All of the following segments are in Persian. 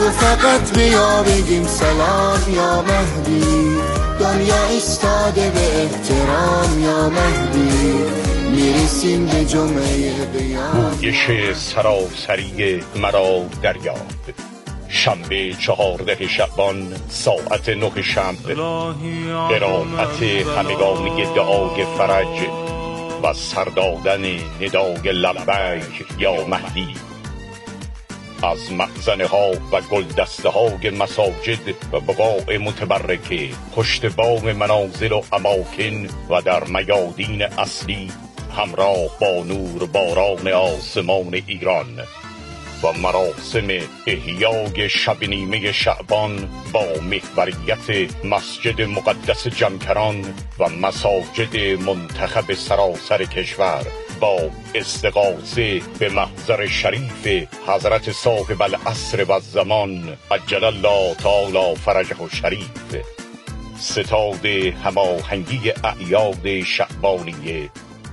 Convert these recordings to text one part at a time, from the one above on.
تو فقط بیا بگیم سلام یا مهدی، دنیا ایستاده به احترام یا مهدی، میرسیم به جمعه قیام. گویش سراسری مرا دریافت، شنبه 14 شعبان ساعت 9 شب، قرائت همگانی دعای فرج و سردادن ندای لبیک یا مهدی از مخزنه ها و گلدسته های مساجد و بقاع متبرکه، پشت بام منازل و اماکن و در میادین اصلی، همراه با نور باران آسمان ایران و مراسم احیای شب نیمه شعبان با محوریت مسجد مقدس جمکران و مساجد منتخب سراسر کشور، با استغاثه به محضر شریف حضرت صاحب العصر و الزمان عجل الله تعالی فرجه الشریف، ستاد هماهنگی اعیاد شعبانیه،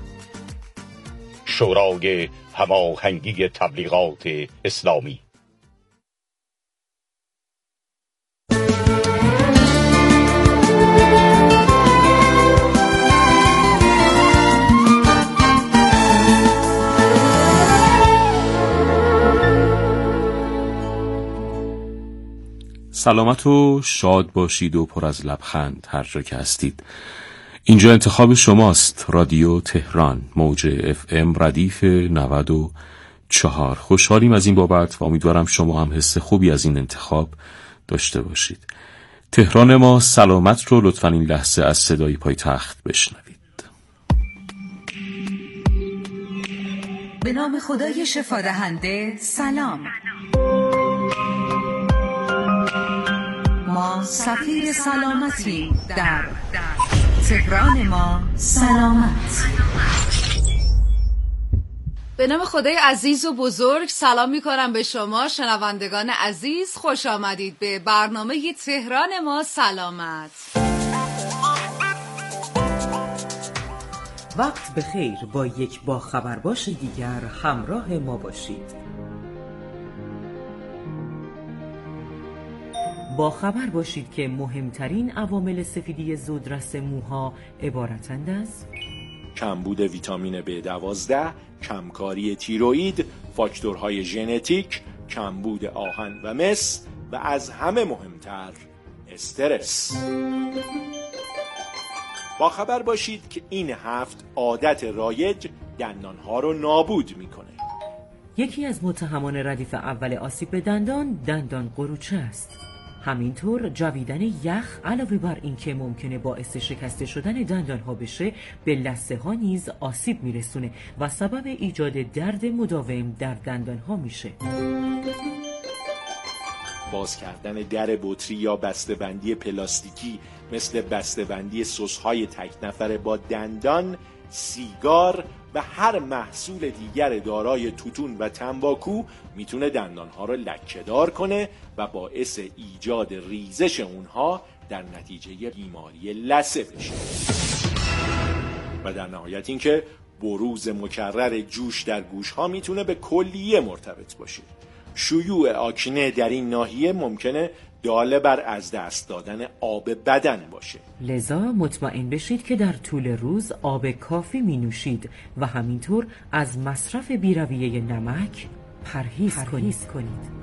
شورای هماهنگی تبلیغات اسلامی. سلامت و شاد باشید و پر از لبخند هر جا که هستید. اینجا انتخاب شماست، رادیو تهران، موج FM ردیف 94. خوشحالیم از این بابت و امیدوارم شما هم حس خوبی از این انتخاب داشته باشید. تهران ما سلامت رو لطفاً این لحظه از صدای پایتخت بشنوید. به نام خدای شفادهنده، سلام. ما سفیر سلامتیم در تهران ما سلامت. به نام خدای عزیز و بزرگ سلام میکنم به شما شنوندگان عزیز. خوش آمدید به برنامه تهران ما سلامت. وقت بخیر، با یک باخبرباش دیگر همراه ما باشید. با خبر باشید که مهمترین عوامل سفیدی زودرس موها عبارتند از کمبود ویتامین B12، کمکاری تیروئید، فاکتورهای ژنتیک، کمبود آهن و مس و از همه مهمتر استرس. با خبر باشید که این 7 عادت رایج دندانها رو نابود میکنه. یکی از متهمان ردیف اول آسیب به دندان قروچه است. همینطور جویدن یخ علاوه بر این که ممکنه باعث شکسته شدن دندانها بشه، به لثه ها نیز آسیب میرسونه و سبب ایجاد درد مداوم در دندانها میشه. باز کردن در بطری یا بسته‌بندی پلاستیکی مثل بسته‌بندی سس‌های تک نفره با دندان، سیگار و هر محصول دیگر دارای توتون و تنباکو میتونه دندانها رو لکه‌دار کنه و باعث ایجاد ریزش اونها در نتیجه بیماری لثه بشه. و در نهایت اینکه بروز مکرر جوش در گوش‌ها میتونه به کلیه مرتبط باشه. شیوع آکنه در این ناحیه ممکنه داله بر از دست دادن آب بدن باشه. لذا مطمئن بشید که در طول روز آب کافی می نوشید و همینطور از مصرف بی‌رویه نمک پرهیز کنید.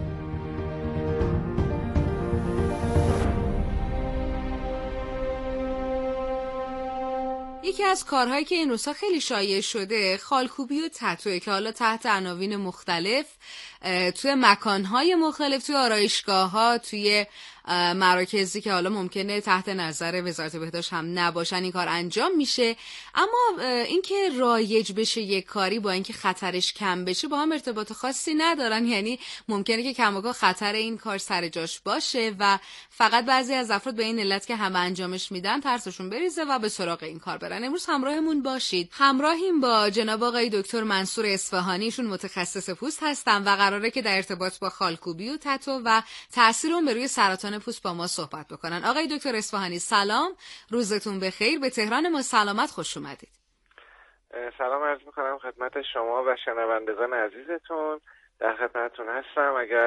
یکی از کارهایی که این روزها خیلی شایع شده خالکوبی و تتوئه که حالا تحت عناوین مختلف توی مکانهای مختلف، توی آرایشگاه‌ها، توی مراکزی که حالا ممکنه تحت نظر وزارت بهداشت هم نباشن این کار انجام میشه. اما اینکه رایج بشه یک کاری با اینکه خطرش کم بشه با هم ارتباط خاصی ندارن. یعنی ممکنه که کماکان خطر این کار سر جاش باشه و فقط بعضی از افراد به این علت که همه انجامش میدن ترسشون بریزه و به سراغ این کار برن. امروز همراهمون باشید. همراهیم با جناب آقای دکتر منصور اصفهانی، ایشون متخصص پوست هستن و قراره که در ارتباط با خالکوبی و تتو و تاثیر اون بر روی سرطان پوست با ما صحبت بکنن. آقای دکتر اصفهانی سلام، روزتون بخیر، به تهران ما سلامت خوش اومدید. سلام عرض میکنم خدمت شما و شنوندگان عزیزتون، در خدمتتون هستم. اگر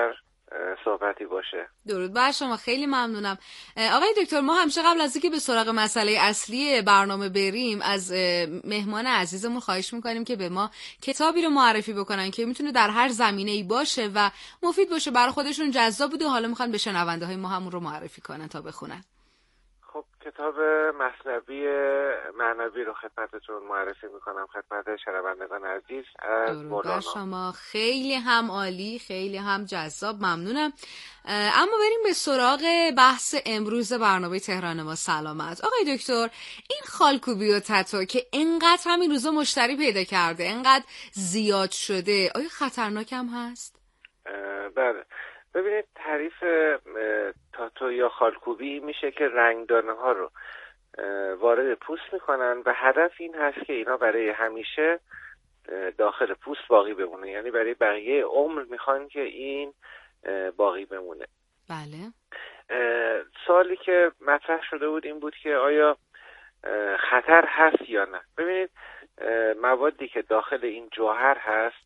صحبتی باشه. درود بر شما، خیلی ممنونم. آقای دکتر، ما همیشه قبل از اینکه به سراغ مسئله اصلی برنامه بریم از مهمان عزیزمون خواهش میکنیم که به ما کتابی رو معرفی بکنن که میتونه در هر زمینه‌ای باشه و مفید باشه، برای خودشون جذاب بوده، حالا میخوان به شنونده های ما همون رو معرفی کنن تا بخونن. خب کتاب مثنوی معنوی رو خدمتتون معرفی میکنم، خدمت شنوندگان عزیز از مولانا. شما خیلی هم عالی، خیلی هم جذاب، ممنونم. اما بریم به سراغ بحث امروز برنامه تهران ما سلامت. آقای دکتر، این خالکوبی و تتو که اینقدر همین روزا مشتری پیدا کرده، اینقدر زیاد شده، آیا خطرناک هم هست؟ بله، ببینید تعریف تاتو یا خالکوبی میشه که رنگدانه ها رو وارد پوست میکنن و هدف این هست که اینا برای همیشه داخل پوست باقی بمونه، یعنی برای بقیه عمر میخوان که این باقی بمونه. بله. سوالی که مطرح شده بود این بود که آیا خطر هست یا نه. ببینید موادی که داخل این جوهر هست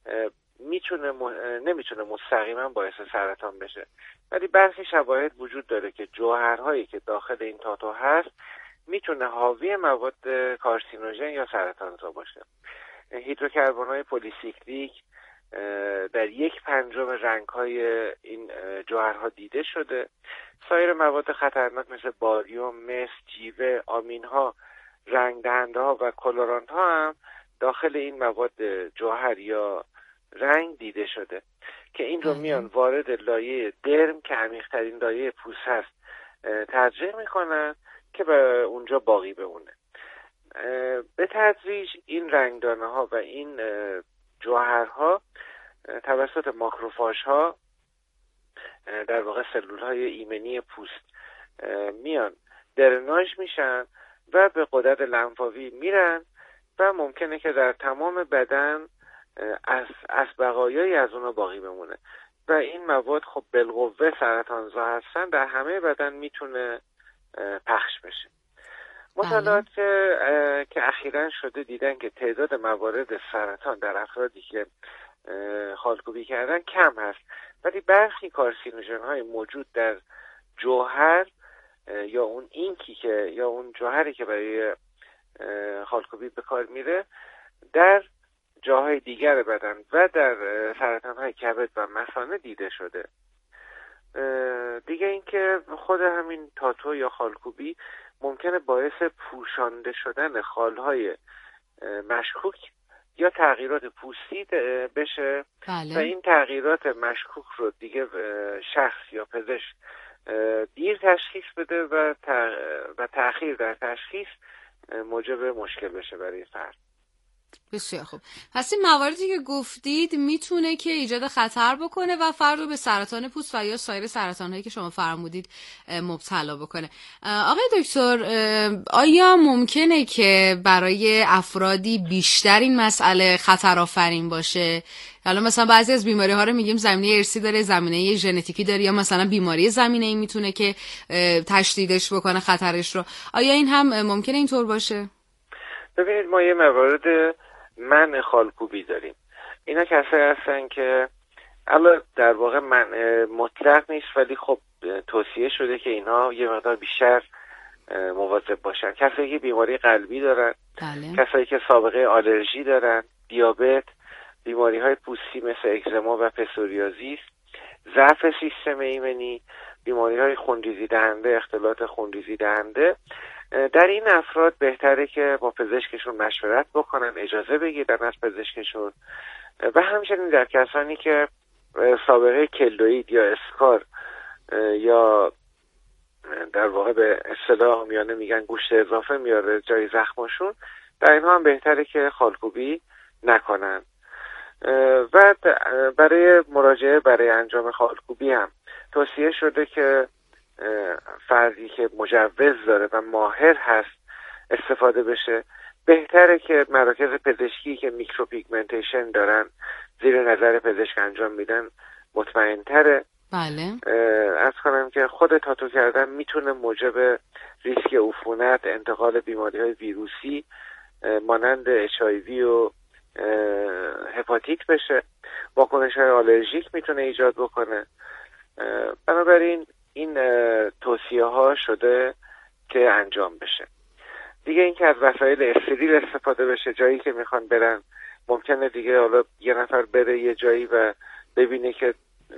نمیتونه مستقیما باعث سرطان بشه، ولی برخی شواهد وجود داره که جوهرهایی که داخل این تاتو هست میتونه حاوی مواد کارسینوژن یا سرطانزا باشه. هیدروکربن‌های پلیسیکلیک در 1/5 رنگ‌های این جوهرها دیده شده. سایر مواد خطرناک مثل باریوم، مس، جیوه، آمین‌ها، رنگ‌دهنده‌ها و کلورانت‌ها هم داخل این مواد جوهر یا رنگ دیده شده که این رو میان وارد لایه درم که عمیق‌ترین لایه پوست هست ترجیح میکنن که به اونجا باقی بمونه. به تدریج این رنگدانه ها و این جوهرها توسط ماکروفاژ ها، در واقع سلول های ایمنی پوست، میان درناژ میشن و به غدد لنفاوی میرن و ممکنه که در تمام بدن از بقایایی از اونا باقی بمونه و این مواد خب بالقوه سرطانزا هستن، در همه بدن میتونه پخش بشه. مطالعات که اخیراً شده دیدن که تعداد موارد سرطان در افرادی که خالکوبی کردن کم هست، ولی برخی کارسینوژن های موجود در جوهر یا اون اینکی که یا اون جوهری که برای خالکوبی به کار میره در جاهای دیگر بدن و در سرطان‌های کبد و مثانه دیده شده. دیگه اینکه خود همین تاتو یا خالکوبی ممکنه باعث پوشانده شدن خالهای مشکوک یا تغییرات پوستی بشه. بله. و این تغییرات مشکوک رو دیگه شخص یا پزشک دیر تشخیص بده و تأخیر در تشخیص موجب مشکل بشه برای فرد. بسیار خوب. پس این مواردی که گفتید میتونه که ایجاد خطر بکنه و فرد رو به سرطان پوست و یا سایر سرطان‌هایی که شما فرمودید مبتلا بکنه. آقای دکتر، آیا ممکنه که برای افرادی بیشتر این مسئله خطرآفرین باشه؟ حالا مثلا بعضی از بیماری‌ها رو میگیم زمینه ارثی داره، زمینه ژنتیکی داره، یا مثلا بیماری زمینه‌ای میتونه که تشدیدش بکنه خطرش رو. آیا این هم ممکنه اینطور باشه؟ ببینید ما یه موارد منع خالکوبی داریم. اینا کسایی هستن که الان در واقع منع مطلق نیست، ولی خب توصیه شده که اینا یه مقدار بیشتر مواظب باشن. کسایی که بیماری قلبی دارن، بله. کسایی که سابقه آلرژی دارن، دیابت، بیماری های پوستی مثل اگزما و پسوریازیس، ضعف سیستم ایمنی، بیماری های خونریزی دهنده، اختلالات خونریزی دهنده، در این افراد بهتره که با پزشکشون مشورت بکنن، اجازه بگیرن از پزشکشون. و همچنین در کسانی که سابقه کلوئید یا اسکار یا در واقع به اصطلاح عامیانه میگن گوشت اضافه میاره جای زخمشون، در اینها هم بهتره که خالکوبی نکنن. و برای مراجعه برای انجام خالکوبی هم توصیه شده که فردی که مجوز داره و ماهر هست استفاده بشه. بهتره که مراکز پزشکی که میکروپیگمنتیشن دارن زیر نظر پزشک انجام میدن مطمئن تره. بله. عرض کنم که خود تاتو کردن میتونه موجب ریسک عفونت، انتقال بیماری های ویروسی مانند HIV و هپاتیت بشه. واکنش‌های آلرژیک میتونه ایجاد بکنه. بنابراین این توصیه ها شده که انجام بشه. دیگه اینکه از وسایل استریل استفاده بشه. جایی که میخوان برن ممکنه دیگه حالا یه نفر بره یه جایی و ببینه که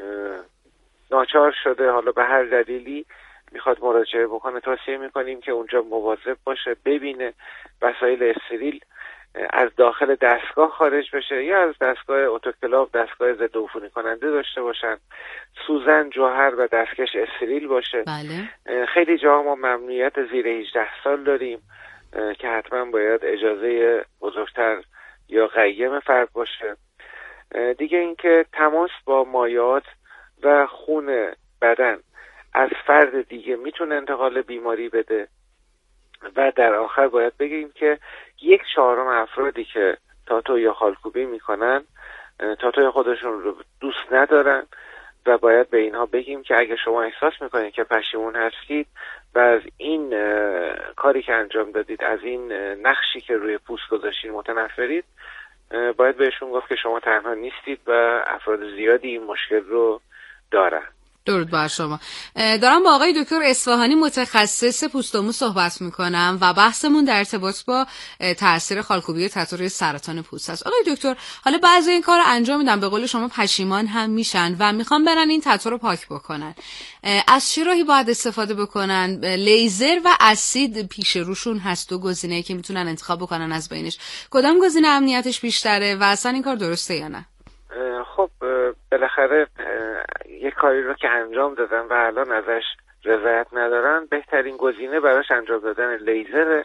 ناچار شده، حالا به هر دلیلی میخواد مراجعه بکنه، توصیه میکنیم که اونجا مواظب باشه، ببینه وسایل استریل از داخل دستگاه خارج بشه یا از دستگاه اتوکلاو، دستگاه ضد عفونی کننده داشته باشن، سوزن، جوهر و دستکش استریل باشه. بله. خیلی جاها ما ممنوعیت زیر 18 سال داریم که حتما باید اجازه بزرگتر یا قیم فرد باشه. دیگه اینکه تماس با مایعات و خون بدن از فرد دیگه میتونه انتقال بیماری بده. و در آخر باید بگیم که 1/4 افرادی که تاتو یا خالکوبی میکنن تاتوی خودشون رو دوست ندارن و باید به اینها بگیم که اگه شما احساس میکنید که پشیمون هستید و از این کاری که انجام دادید، از این نقشی که روی پوست گذاشتید متنفرید، باید بهشون گفت که شما تنها نیستید و افراد زیادی این مشکل رو دارن. درود بر شما. دارم با آقای دکتر اصفهانی متخصص پوست و مو صحبت میکنم و بحثمون در ارتباط با تاثیر خالکوبی و تاتو روی سرطان پوست است. آقای دکتر، حالا بعضی این کارو انجام میدن، به قول شما پشیمان هم میشن و میخوان برن این تاتو رو پاک بکنن. از چه راهی باید استفاده بکنن؟ لیزر و اسید پیش روشون هست، دو گزینه‌ای که میتونن انتخاب بکنن، از بینش کدام گزینه امنیتش بیشتره و اصلا این کار درسته یا نه؟ خب بالاخره یک کاری رو که انجام دادن و الان ازش رضایت ندارن، بهترین گزینه براش انجام دادن لیزر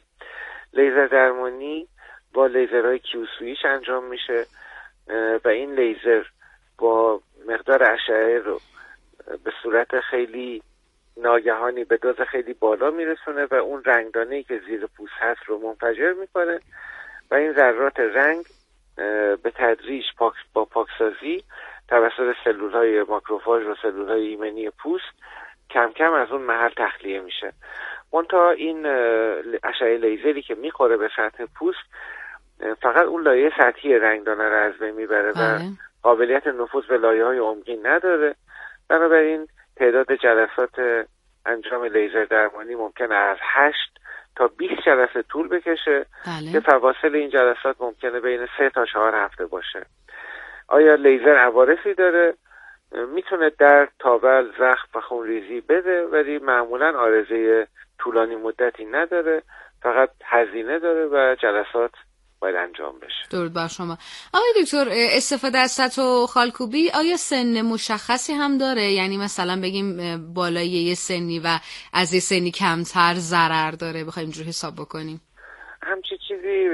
درمانی با لیزرهای کیوسویش انجام میشه و این لیزر با مقدار اشعه رو به صورت خیلی ناگهانی به دوز خیلی بالا میرسونه و اون رنگدانه‌ای که زیر پوست هست رو منفجر میکنه و این ذرات رنگ به تدریج با پاکسازی توسط سلول‌های ماکروفاژ و سلول‌های ایمنی پوست کم کم از اون محل تخلیه میشه. منتها این اشعه لیزری که میخوره به سطح پوست فقط اون لایه سطحی رنگدانه رو از بین میبره و قابلیت نفوذ به لایه‌های عمقی نداره. بنابراین تعداد جلسات انجام لیزر درمانی ممکنه از 8 تا 20 جلسه طول بکشه که فواصل این جلسات ممکنه بین 3 تا 4 هفته باشه. آیا لیزر عوارضی داره؟ میتونه درد، تاول، زخم و خونریزی بده، ولی معمولا عارضه طولانی مدتی نداره، فقط هزینه داره و جلسات باید انجام بشه. درود بر شما. آقای دکتر، استفاده از تاتو خالکوبی آیا سن مشخصی هم داره؟ یعنی مثلا بگیم بالای یه سنی و از یه سنی کمتر ضرر داره، بخوایم اینجوری حساب بکنیم؟ همچی چیزی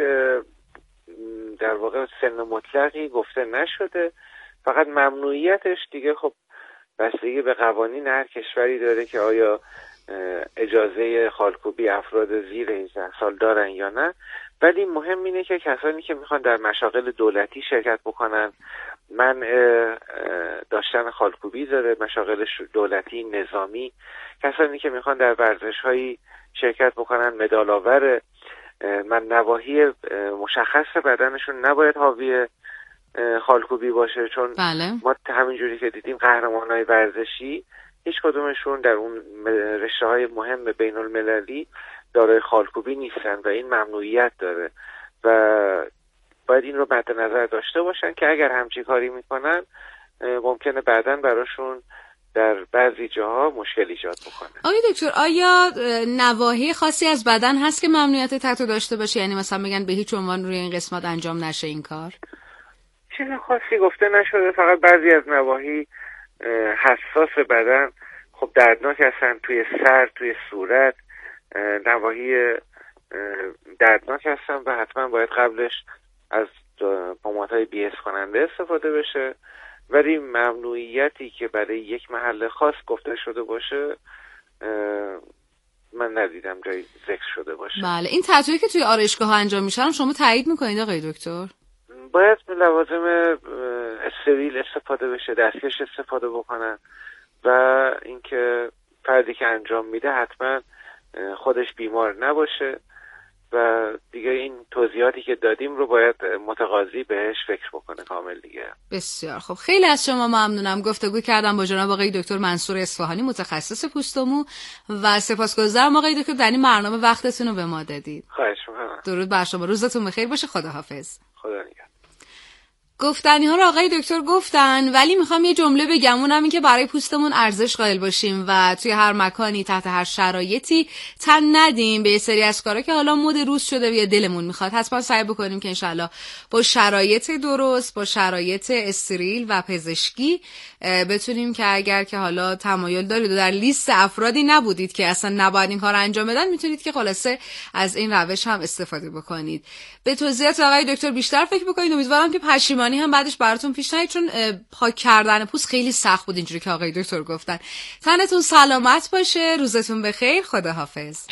در واقع سن مطلقی گفته نشده، فقط ممنوعیتش دیگه خب بستگی به قوانین هر کشوری داره که آیا اجازه خالکوبی افراد زیر 18 سال دارن یا نه. ولی مهم اینه که کسانی که میخوان در مشاغل دولتی شرکت بکنن، منع داشتن خالکوبی داره، مشاغل دولتی نظامی، کسانی که میخوان در ورزش‌هایی شرکت بکنن، مدال آور، من نواحی مشخص بدنشون نباید حاوی خالکوبی باشه، چون ما همینجوری که دیدیم قهرمانای ورزشی هیچ کدومشون در اون رشته‌های مهم بین المللی دارای خالکوبی نیستن و این ممنوعیت داره و باید این رو مد نظر داشته باشن که اگر همچین کاری میکنن ممکنه بعداً براشون در بعضی جاها مشکل ایجاد بکنه. آقای دکتر، آیا نواحی خاصی از بدن هست که ممنوعیت تاتو داشته باشه؟ یعنی مثلا بگن به هیچ عنوان روی این قسمت انجام نشه این کار؟ چیز خاصی گفته نشده، فقط بعضی از نواحی حساس بدن خب دردناک هستن، توی سر، توی صورت نواحی دردناک هستن و حتما باید قبلش از پمادهای بی‌اس کننده استفاده بشه، ولی ممنوعیتی که برای یک محل خاص گفته شده باشه من ندیدم جایی ذکر شده باشه. بله، این تاتویی که توی آرایشگاه ها انجام میشن شما تایید میکنید آقای دکتر؟ باید لوازم استریل استفاده بشه، دستکش استفاده بکنن و اینکه فردی که انجام میده حتما خودش بیمار نباشه و دیگه این توضیحاتی که دادیم رو باید متقاضی بهش فکر بکنه کامل دیگه. بسیار خب، خیلی از شما ممنونم. گفتگو کردم با جناب آقای دکتر منصور اصفهانی، متخصص پوست و مو، و سپاسگزارم آقای دکتر در این برنامه وقتتون رو به ما دادید. خواهش می‌کنم. درود بر شما، روزتون بخیر باشه. خداحافظ. خدا نگهدار. گفتنی ها رو آقای دکتر گفتن، ولی میخوام یه جمله بگم، اونم این که برای پوستمون ارزش قائل باشیم و توی هر مکانی تحت هر شرایطی تن ندیم به یه سری از کارا که حالا مد روز شده و یا دلمون میخواد. حتما سعی بکنیم که انشالله با شرایط درست، با شرایط استریل و پزشکی بتونیم که اگر که حالا تمایل دارید و در لیست افرادی نبودید که اصلا نباید این کار انجام بدن، میتونید که خلاصه از این روش هم استفاده بکنید. به توضیحات آقای دکتر بیشتر فکر بکنید. امیدوارم که پشیمانی هم بعدش براتون پیش نیاد، چون پاک کردن پوست خیلی سخت بود اینجوری که آقای دکتر گفتن. تنتون سلامت باشه، روزتون بخیر، خداحافظ.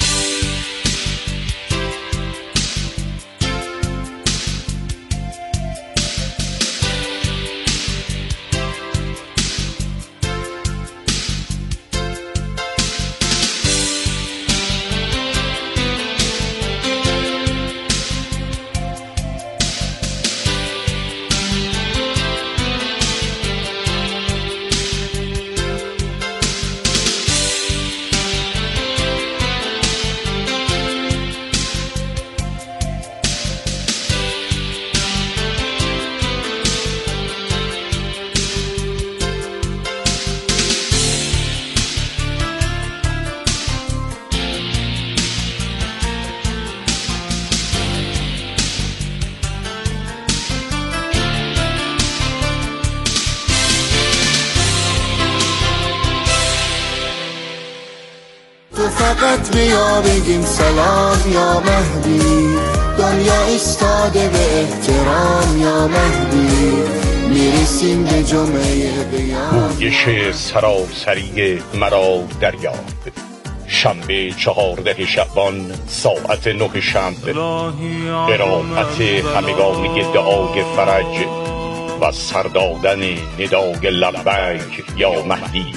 فقط بیا بگیم سلام یا مهدی، دنیا ایستاده به احترام یا مهدی، میرسیم به جمعه قیام. گویش سراسری مرا دریاب، شنبه 14 شعبان ساعت 9 شب، قرائت همگانی دعای فرج و سردادن ندای لبیک یا مهدی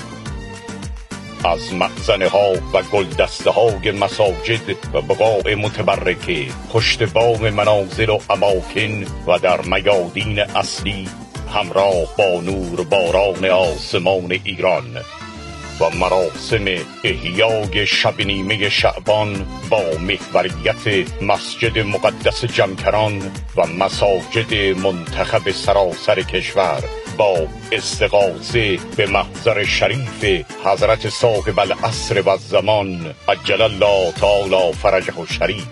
از مخزنه ها و گلدسته های مساجد و بقاع متبرکه، پشت بام منازل و اماکن و در میادین اصلی، همراه با نور باران آسمان ایران و مراسم احیای شب نیمه شعبان با محوریت مسجد مقدس جمکران و مساجد منتخب سراسر کشور، با استغاثه به محضر شریف حضرت صاحب العصر و الزمان عجل الله تعالی فرجه الشریف،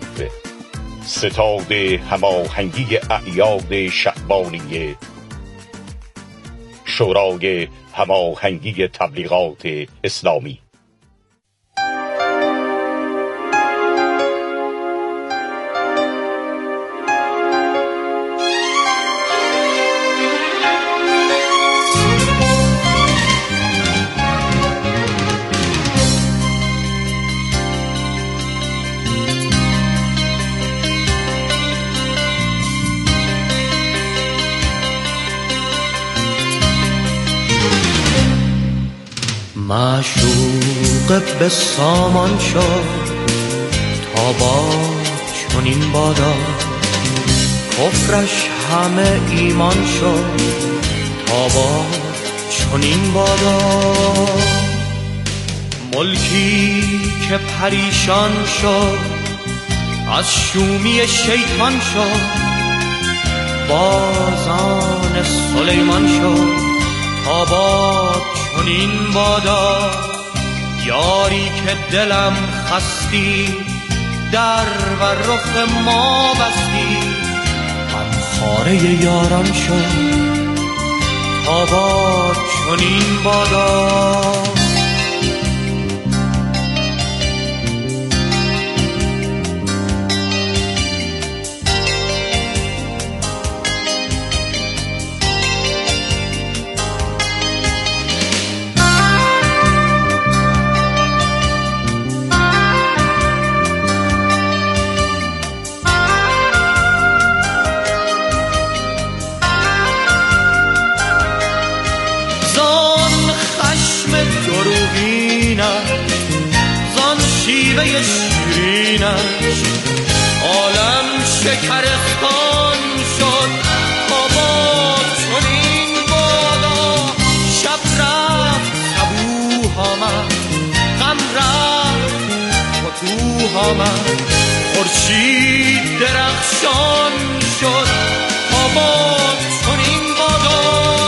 ستاد هماهنگی اعیاد شعبانیه، شورای هماهنگی تبلیغات اسلامی. معشوق به سامان شد تا با چنین بادا، کفرش همه ایمان شد تا با چنین بادا، ملکی که پریشان شد از شومی شیطان شد، بازان سلیمان شد تا با چنین بادا، یاری که دلم خستی در و رخ ما بستی، من خاره یاران شد تا با چنین بادا. زان شیوه شیرینش شکرستان شد آباد چنین بادا. شب رفت صبوح آمد غم رفت فتوح آمد. خورشید درخشان شد آباد چنین بادا.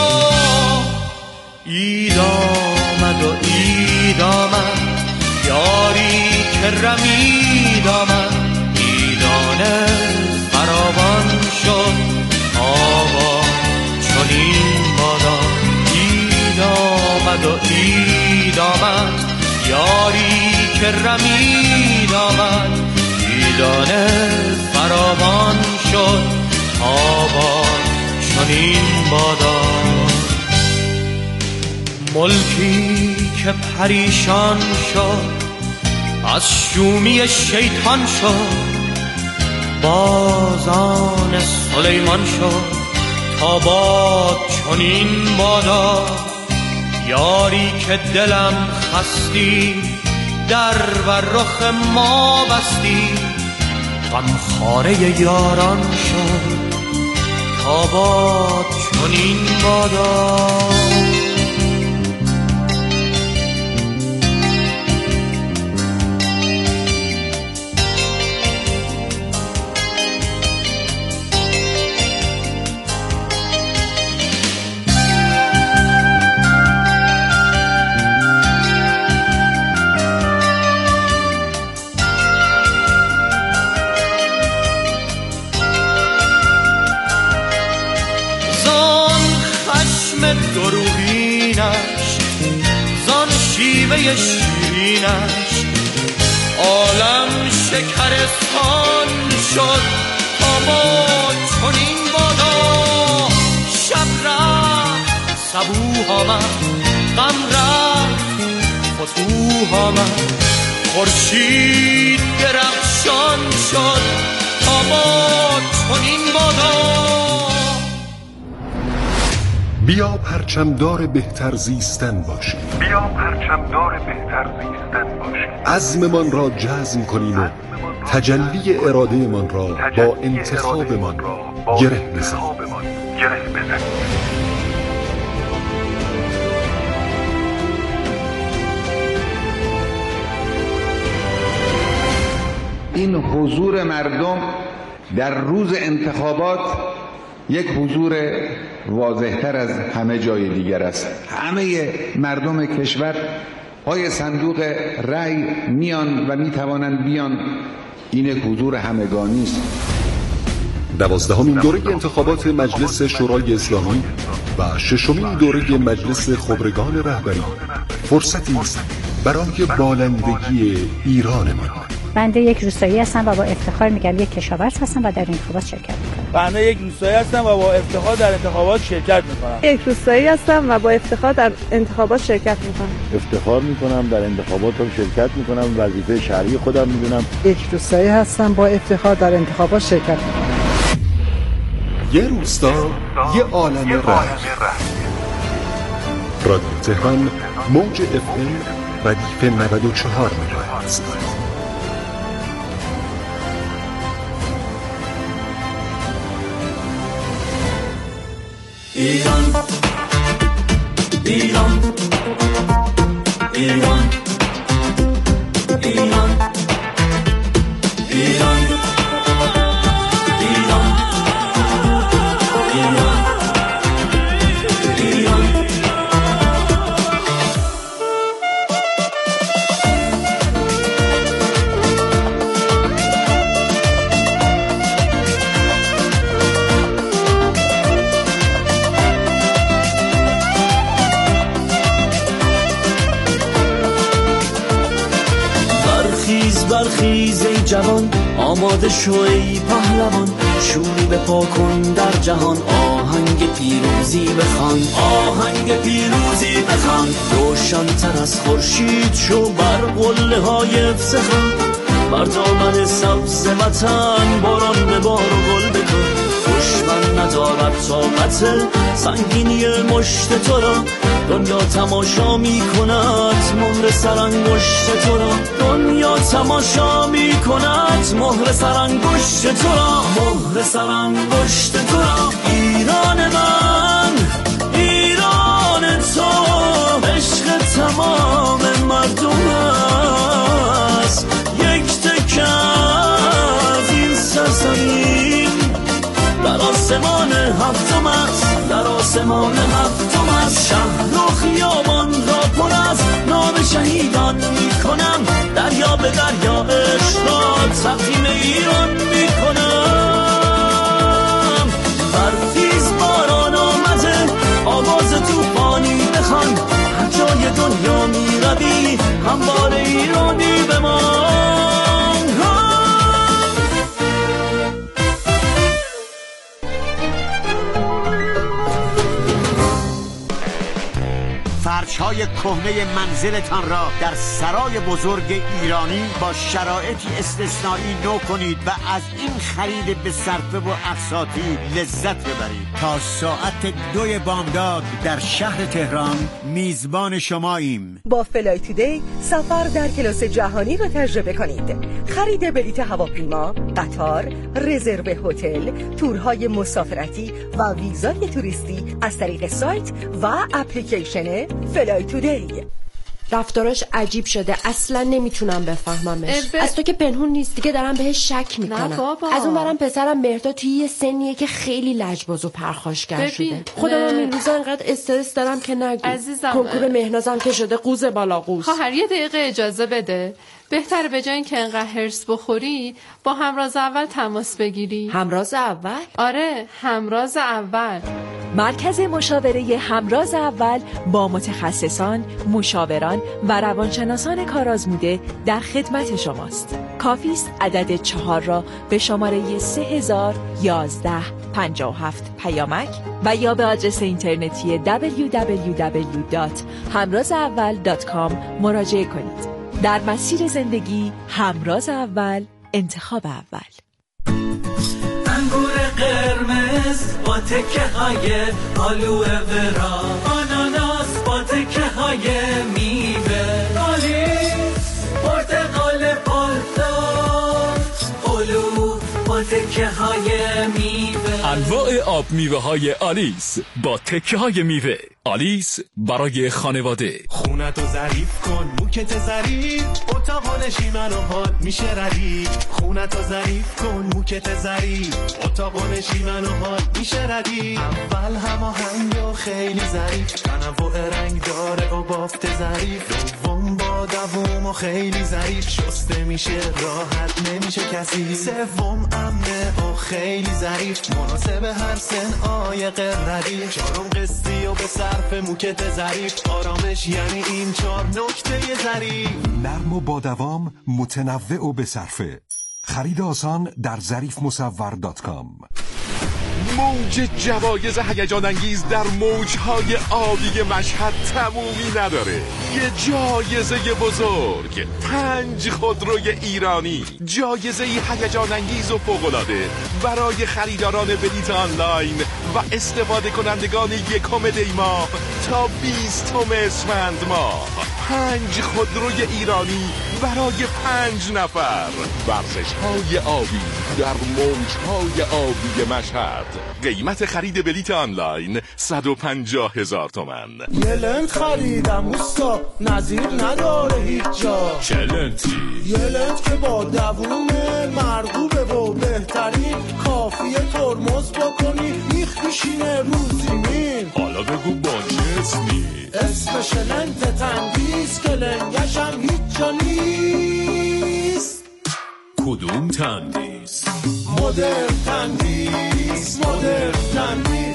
عید آمد و عید آمد یاری که رمید آمد. عیدانه فراوان شد آباد چنین بادا. عید آمد و عید آمد یاری که رمید آمد. عیدانه فراوان شد آباد چنین بادا. ملکی که پریشان شد از شومی شیطان شد. بازان سلیمان شد تا باد چنین بادا. یاری که دلم خستی در و رخ ما بستی. غمخواره یاران شد تا باد چنین بادا. دروغینش زان شیوه شیرینش عالم شکرستان شد آباد چنین بادا. شب رفت صبوح آمد غم رفت فتوح آمد. خورشید درخشان شد آباد چنین بادا. بیا پرچمدار بهتر زیستن باشیم. بیا پرچمدار بهتر زیستن باشیم. عزممان را جزم کنیم و تجلی ارادهمان را با انتخابمان گره بزنیم. این حضور مردم در روز انتخابات یک حضور واضح‌تر از همه جای دیگر است. همه مردم کشور پای صندوق رأی میان و میتوانند بیان. این یک حضور همگانی است. 12مین دوره انتخابات مجلس شورای اسلامی و 6مین دوره مجلس خبرگان رهبری فرصتی است برای بالندگی ایرانمان. بنده یک روستایی هستم و با افتخار میگم یک کشاورز هستم و در انتخابات شرکت میکنم. بنده یک روستایی هستم و با افتخار در انتخابات شرکت میکنم. یک روستایی هستم و با افتخار در انتخابات شرکت میکنم. افتخار میکنم در انتخابات شرکت میکنم. وظیفه شهری خودم میدونم. یک روستایی هستم با افتخار در انتخابات شرکت میکنم. یه روستا یه عالم رنگ. رادیو تهران موج FM ردیف 94 مگاهرتز. ایران ایران ایران ایران ایران برخیز ای جوان آماده شو ای پهلوان شوری به پا کن در جهان آهنگ پیروزی بخوان آهنگ پیروزی بخوان روشن تر از خورشید شو بر قله های افتخار بر دامن سبز وطن باران به بار و گل بکن دشمن ندارد طاقت سنگینی مشت تو را دنیا تماشا می کند مهر سرانگشت تو را، دنیا تماشا می کند مهر سرانگشت تو را، مهر سرانگشت تو را. ایران من، ایران تو، عشق تمام مردم است. یک تکه از این سرزمین در آسمان هفتم است، در آسمان هفتم است. شهر و خیابان را پر از نام شهیدان می کنم، دریا به دریا عشق را تقدیم ایران می کنم. برخیز باران آمده آواز توفانی بخوان، هر جای دنیا می روی هموار ایرانی بمان. فرش‌های کهنه منزلتان را در سرای بزرگ ایرانی با شرایطی استثنایی نو کنید و از این خرید به صرفه و اقساطی لذت ببرید. تا ساعت 2 بامداد در شهر تهران میزبان شماییم. با فلای تودی سفر در کلاس جهانی را تجربه کنید. خرید بلیط هواپیما، قطار، رزرو هتل، تورهای مسافرتی و ویزای توریستی از طریق سایت و اپلیکیشن فلای تودی. رفتاراش عجیب شده، اصلا نمیتونم بفهممش. از تو که پنهون نیست دیگه، دارم بهش شک میکنم. از اون برم پسرم مهرداد توی یه سنیه که خیلی لجباز و پرخاشگر شده. خودم این روزا انقدر استرس دارم که نگو. عزیزم، کنکور مهنازم که شده قوز بالا قوز. خواهر یه دقیقه اجازه بده. بهتره به جای اینکه انقدر هرس بخوری با همراز اول تماس بگیری. همراز اول؟ آره، همراز اول. مرکز مشاوره همراز اول با متخصصان، مشاوران و روانشناسان کارآزموده در خدمت شماست. کافی است عدد 4 را به شماره 301157 پیامک و یا به آدرس اینترنتی www.hamrazaawal.com مراجعه کنید. در مسیر زندگی همراز اول، انتخاب اول. انگور قرمز با تکه های آلوه ورا، آناناس با تکه های میوه، آلیس پرتقال پالدار، هلو با تکه های میوه. انواع آب میوه های آلیس با تکه های میوه. آلیس برای خانواده. خونتو ظریف کن، موکت ظریف، اتاق نشیمن و حال میشه ردیف. خونتو ظریف کن، موکت ظریف، اتاق نشیمن و حال میشه ردیف. اول هماهنگ و خیلی ظریف، تنوع رنگ داره و بافت ظریف. دوم با دوم و خیلی ظریف، شسته میشه راحت نمیشه کسی. سوم امنه و خیلی ظریف، مناسب هر سن عایق ردیف. چهارم قسطی و به صرف موکت ظریف، آرامش یعنی این 4 نکته ظریف. نرم و با دوام، متنوع و به صرفه. خرید آسان در ظریفمصور.com. موج جوایز هیجان انگیز در موجهای آبی مشهد تمومی نداره. یه جایزه بزرگ، 5 خودروی ایرانی، جایزه هیجان انگیز و فوق‌العاده برای خریداران بلیط آنلاین و استفاده کنندگان 1 دی ماه تا 20 اسفند ماه. 5 خودروی ایرانی برای 5 نفر. ورزش‌های آبی در موجهای آبی مشهد. قیمت خرید بلیط آنلاین 150,000 تومان. یه لنت خریدم اوستا، نظیر نداره هیچ جا. چه لنتی؟ یه لنت که با دووم مرغوبه و بهترین، کافیه ترمز بکنی میخ میشینه رو زمین. حالا بگو با چه اسمی؟ اسمش لنت تندیس که لنگشم هیچ جا نیست. کدوم تندیس؟ مدرن تندیس، مدرن تندیس.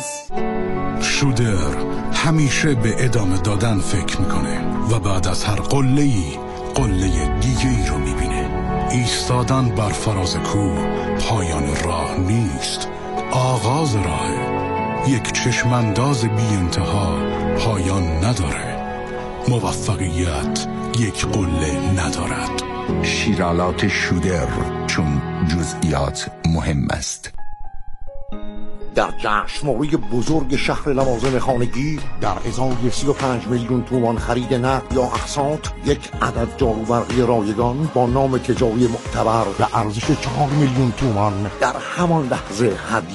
شودر همیشه به ادامه دادن فکر میکنه و بعد از هر قله‌ای قله دیگه ای رو میبینه. ایستادن بر فراز کوه پایان راه نیست، آغاز راهه. یک چشمانداز بی انتها پایان نداره. موفقیت یک قله ندارد. شیرالات شودر، چون جزئیات مهم است. در جشنواره بزرگ شهر لوازم خانگی در ازای 35 میلیون تومان خرید نقد یا اقساط یک عدد جاروبرقی رایگان با نام تجاری معتبر به ارزش 4 میلیون تومان در همان لحظه هدیه